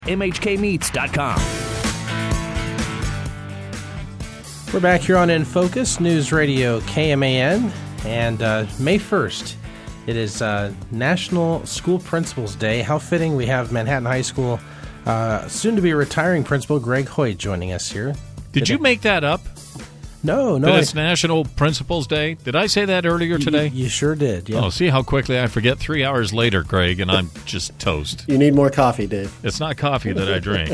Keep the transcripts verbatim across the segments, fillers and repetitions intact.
M H K meats dot com. We're back here on In Focus, News Radio K M A N, and uh, May first, it is uh, National School Principals Day. How fitting we have Manhattan High School, uh, soon-to-be retiring principal Greg Hoyt joining us here. Did you make that up? No, no. That it's National Principals Day? Did I say that earlier today? You, you sure did, yeah. Oh, see how quickly I forget three hours later, Greg, and I'm just toast. You need more coffee, Dave. It's not coffee that I drink.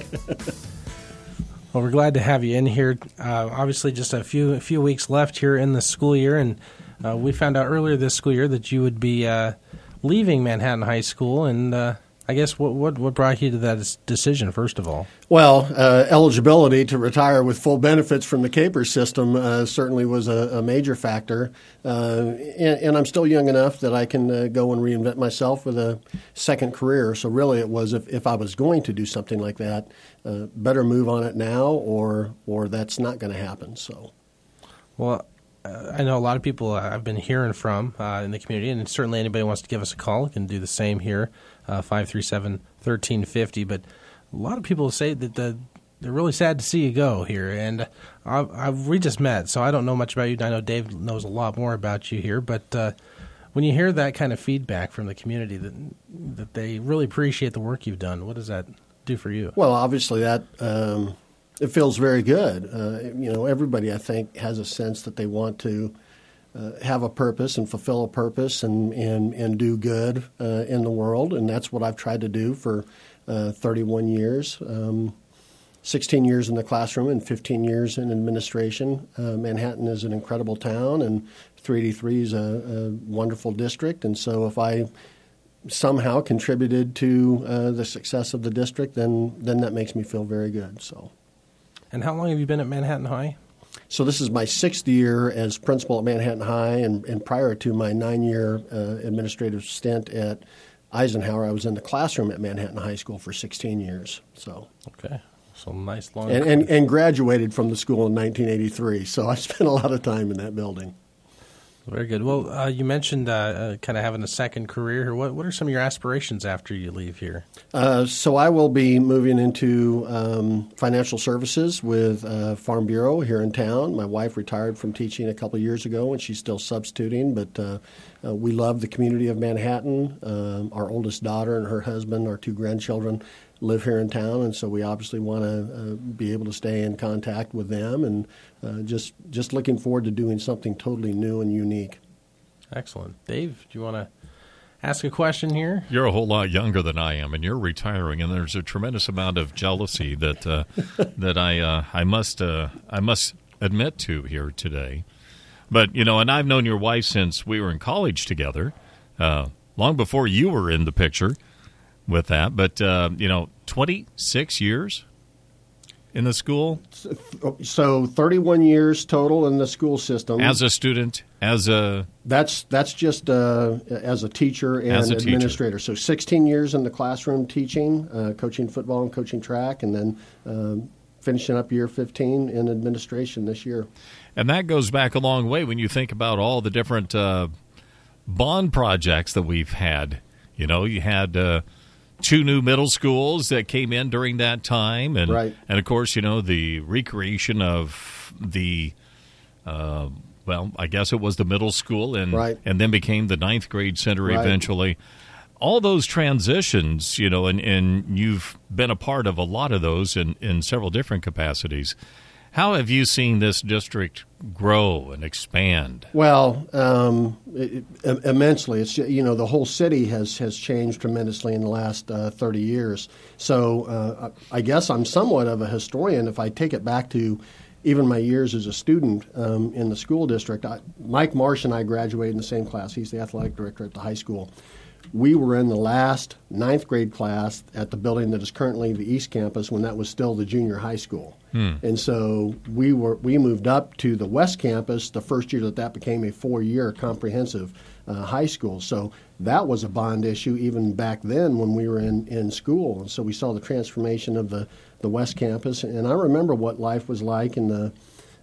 Well, we're glad to have you in here. Uh, obviously, just a few a few weeks left here in the school year, and uh, we found out earlier this school year that you would be uh, leaving Manhattan High School, and uh, I guess what, what what brought you to that decision, first of all? Well, uh, eligibility to retire with full benefits from the Capers system uh, certainly was a, a major factor. Uh, and, and I'm still young enough that I can uh, go and reinvent myself with a second career. So really it was if, if I was going to do something like that, uh, better move on it now or or that's not going to happen. So, Well, uh, I know a lot of people I've been hearing from uh, in the community, and certainly anybody who wants to give us a call can do the same here, uh, five three seven, one three five zero. But a lot of people say that the, they're really sad to see you go here, and I, I, we just met, so I don't know much about you. I know Dave knows a lot more about you here, but uh, when you hear that kind of feedback from the community that that they really appreciate the work you've done, what does that do for you? Well, obviously that um, it feels very good. Uh, you know, everybody I think has a sense that they want to uh, have a purpose and fulfill a purpose and and, and do good uh, in the world, and that's what I've tried to do for uh, thirty-one years. Um, sixteen years in the classroom and fifteen years in administration. Uh, Manhattan is an incredible town, and three eighty-three is a, a wonderful district. And so if I somehow contributed to uh, the success of the district, then then that makes me feel very good. So. And how long have you been at Manhattan High? So this is my sixth year as principal at Manhattan High, and, and prior to my nine-year uh, administrative stint at Eisenhower, I was in the classroom at Manhattan High School for sixteen years. So okay. So nice long and, and and graduated from the school in nineteen eighty-three. So I spent a lot of time in that building. Very good. Well, uh, you mentioned uh, uh, kind of having a second career here. What what are some of your aspirations after you leave here? Uh, so I will be moving into um, financial services with uh, Farm Bureau here in town. My wife retired from teaching a couple of years ago, and she's still substituting. But uh, uh, we love the community of Manhattan. Um, our oldest daughter and her husband, our two grandchildren, live here in town, and so we obviously want to uh, be able to stay in contact with them, and uh, just just looking forward to doing something totally new and unique. Excellent. Dave, do you want to ask a question here? You're a whole lot younger than I am, and you're retiring, and there's a tremendous amount of jealousy that uh, that I uh, I must uh, I must admit to here today. But you know, and I've known your wife since we were in college together, uh, long before you were in the picture with that. But uh, you know, twenty-six years in the school. So thirty-one years total in the school system As a student, as a That's that's just uh, as a teacher and As a administrator. So sixteen years in the classroom teaching, uh, coaching football and coaching track, and then um, finishing up year fifteen in administration this year. And that goes back a long way when you think about all the different uh, bond projects that we've had. You know, you had uh, two new middle schools that came in during that time. And, right. and of course, you know, the recreation of the, uh, well, I guess it was the middle school and, right. and then became the ninth grade center right. eventually. All those transitions, you know, and, and you've been a part of a lot of those in, in several different capacities. How have you seen this district grow and expand? Well, um, it, it, immensely. It's you know the whole city has, has changed tremendously in the last uh, thirty years. So uh, I guess I'm somewhat of a historian if I take it back to even my years as a student um, in the school district. I, Mike Marsh and I graduated in the same class. He's the athletic director at the high school. We were in the last ninth grade class at the building that is currently the East Campus when that was still the junior high school. Hmm. And so we were we moved up to the West Campus the first year that that became a four-year comprehensive uh, high school. So that was a bond issue even back then when we were in, in school. And so we saw the transformation of the, the West Campus. And I remember what life was like in the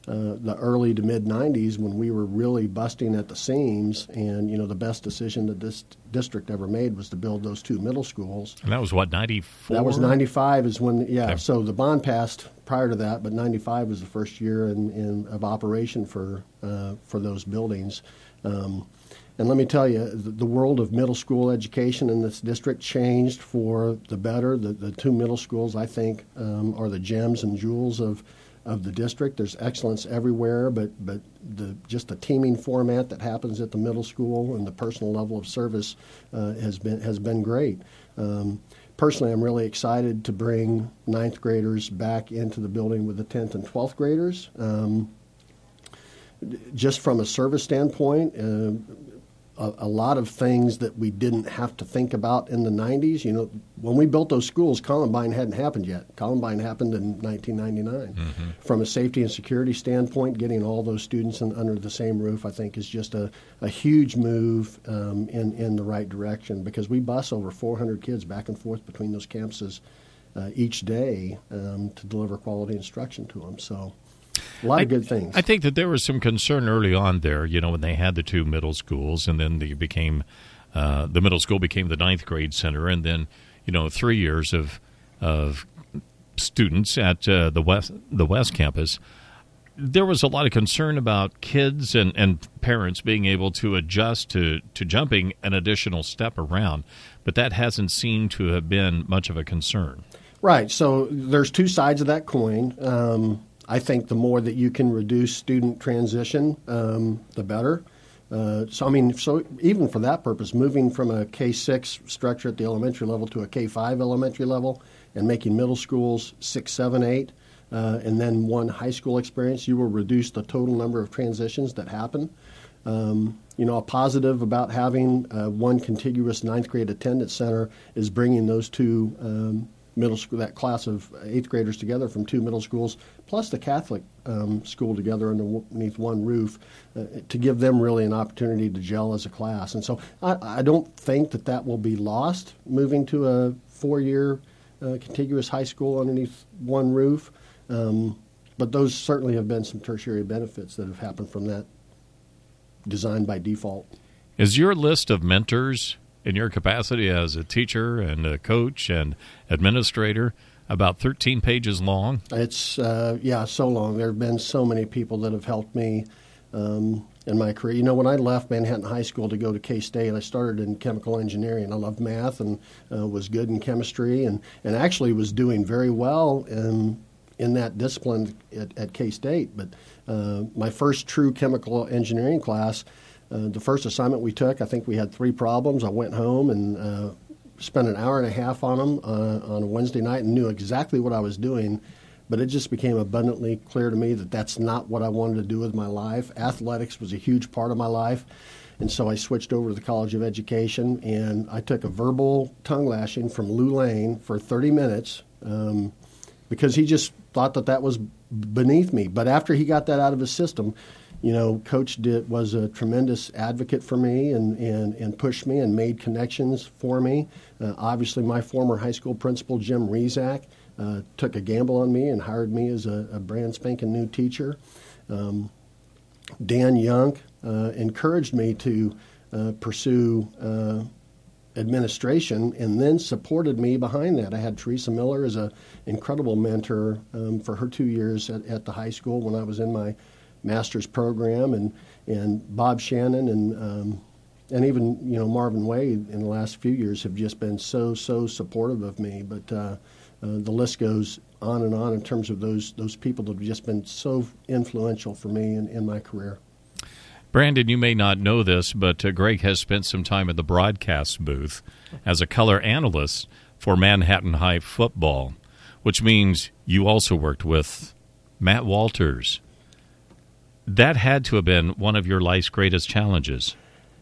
uh, the early to mid nineties when we were really busting at the seams. And, you know, the best decision that this district ever made was to build those two middle schools. And that was what, ninety-four? That was ninety-five is when, yeah. Okay. So the bond passed prior to that, but ninety-five was the first year in, in of operation for uh, for those buildings. Um, and let me tell you, the, the world of middle school education in this district changed for the better. The, the two middle schools, I think, um, are the gems and jewels of of the district. There's excellence everywhere, but but the just the teaming format that happens at the middle school and the personal level of service uh, has been has been great. Um, personally, I'm really excited to bring ninth graders back into the building with the tenth and twelfth graders. Um, just from a service standpoint, uh, a, a lot of things that we didn't have to think about in the nineties. You know, when we built those schools, Columbine hadn't happened yet. Columbine happened in nineteen ninety-nine. Mm-hmm. From a safety and security standpoint, getting all those students in, under the same roof, I think, is just a, a huge move um, in, in the right direction, because we bus over four hundred kids back and forth between those campuses uh, each day um, to deliver quality instruction to them. So a lot I, of good things. I think that there was some concern early on there, you know, when they had the two middle schools, and then they became uh, the middle school became the ninth grade center, and then, you know, three years of of students at uh, the west the west campus. There was a lot of concern about kids and, and parents being able to adjust to, to jumping an additional step around, but that hasn't seemed to have been much of a concern. Right. So there's two sides of that coin. Um, I think the more that you can reduce student transition, um, the better. Uh, so, I mean, so even for that purpose, moving from a K six structure at the elementary level to a K five elementary level and making middle schools six, seven, eight, uh, and then one high school experience, you will reduce the total number of transitions that happen. Um, you know, a positive about having uh, one contiguous ninth grade attendance center is bringing those two um, middle school, that class of eighth graders together from two middle schools, plus the Catholic um, school together underneath one roof, uh, to give them really an opportunity to gel as a class. And so I, I don't think that that will be lost, moving to a four-year uh, contiguous high school underneath one roof. Um, but those certainly have been some tertiary benefits that have happened from that design by default. Is your list of mentors in your capacity as a teacher and a coach and administrator about thirteen pages long? It's, uh, yeah, so long. There have been so many people that have helped me um, in my career. You know, when I left Manhattan High School to go to K-State, I started in chemical engineering. I loved math and uh, was good in chemistry, and, and actually was doing very well in, in that discipline at, at K-State. But uh, my first true chemical engineering class, Uh, the first assignment we took, I think we had three problems. I went home and uh, spent an hour and a half on them uh, on a Wednesday night and knew exactly what I was doing, but it just became abundantly clear to me that that's not what I wanted to do with my life. Athletics was a huge part of my life, and so I switched over to the College of Education, and I took a verbal tongue lashing from Lou Lane for thirty minutes um, because he just thought that that was beneath me. But after he got that out of his system, you know, Coach did, was a tremendous advocate for me and, and, and pushed me and made connections for me. Uh, obviously, my former high school principal, Jim Rezac, uh, took a gamble on me and hired me as a, a brand spanking new teacher. Um, Dan Young uh, encouraged me to uh, pursue uh, administration and then supported me behind that. I had Teresa Miller as an incredible mentor um, for her two years at, at the high school when I was in my master's program, and and Bob Shannon and um, and even you know Marvin Wade in the last few years have just been so so supportive of me. But uh, uh, the list goes on and on in terms of those those people that have just been so influential for me in, in my career. Brandon, you may not know this, but uh, Greg has spent some time in the broadcast booth as a color analyst for Manhattan High football, which means you also worked with Matt Walters. That had to have been one of your life's greatest challenges.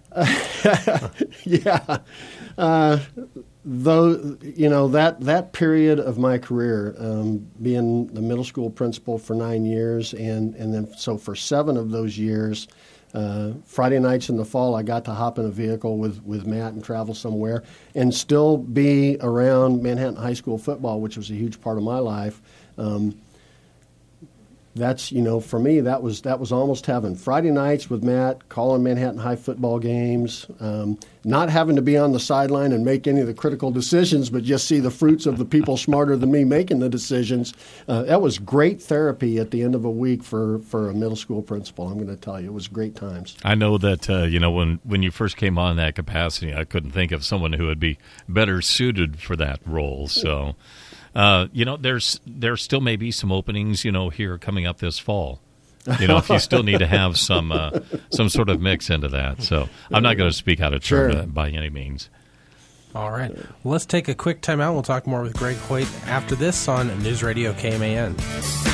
Uh, yeah. Uh, though, you know, that, that period of my career, um, being the middle school principal for nine years, and, and then so for seven of those years, uh, Friday nights in the fall, I got to hop in a vehicle with, with Matt and travel somewhere and still be around Manhattan High School football, which was a huge part of my life. Um, that's, you know, for me, that was that was almost heaven. Friday nights with Matt, calling Manhattan High football games, um, not having to be on the sideline and make any of the critical decisions, but just see the fruits of the people smarter than me making the decisions. Uh, that was great therapy at the end of a week for, for a middle school principal, I'm going to tell you. It was great times. I know that, uh, you know, when, when you first came on in that capacity, I couldn't think of someone who would be better suited for that role, so... Uh, you know, there's there still may be some openings, you know, here coming up this fall. You know, if you still need to have some uh, some sort of mix into that. So I'm not going to speak out of turn Sure. by any means. All right. Well, let's take a quick time out. We'll talk more with Greg Hoyt after this on News Radio K M A N.